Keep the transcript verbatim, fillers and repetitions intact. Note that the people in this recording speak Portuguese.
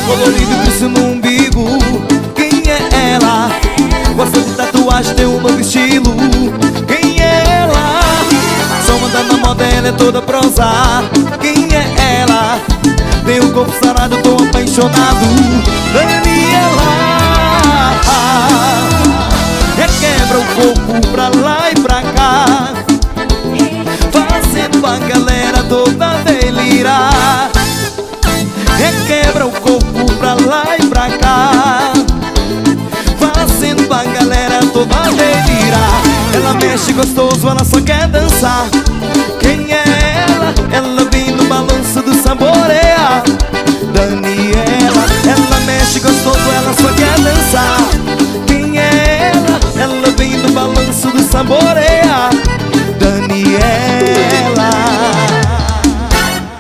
colorido e piercing no umbigo. Quem é ela? Gosta de tatuagem, tem um novo estilo. Quem é ela? Só manda na moda, ela é toda prosa. Quem é ela? Tem um corpo sarado, tô apaixonado. Daniela requebra o corpo pra lá e pra cá, fazendo a galera toda delirar. Requebra o corpo pra lá e pra cá, fazendo a galera toda delirar. Ela mexe gostoso, ela só quer dançar. Quem é ela? Ela vem no balanço do saborear. Daniela, ela mexe gostoso, ela só quer dançar. Quem é ela? Ela vem no balanço do saborear.